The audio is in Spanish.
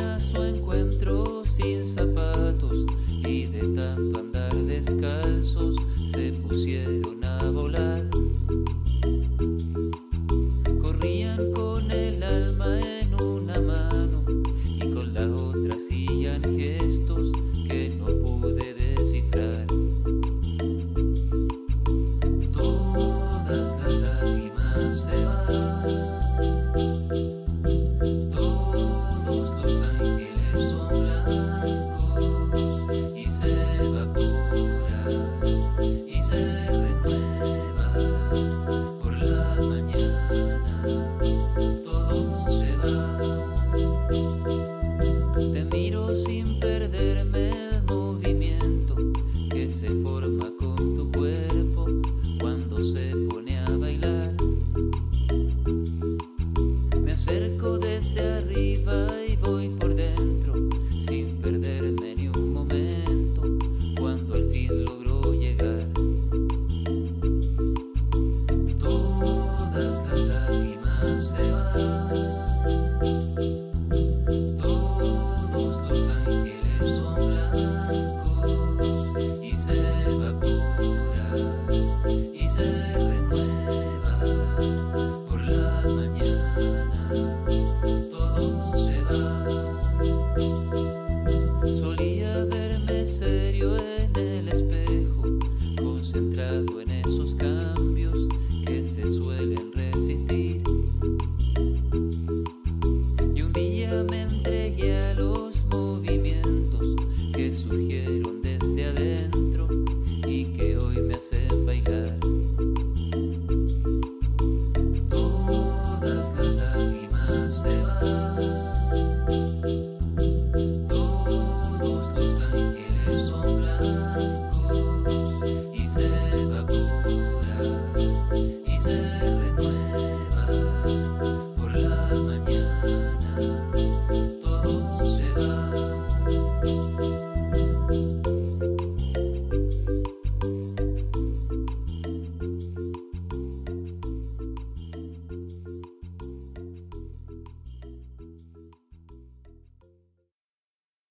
a su encuentro sin zapatos y de tanto andar descalzos se pusieron a volar. Corrían con el alma en una mano y con la otra hacían gestos que no pude descifrar. Todas las lágrimas se van, todos los ángeles son blancos y se evaporan y se renuevan por la mañana. Todo se va. Te miro sin perderme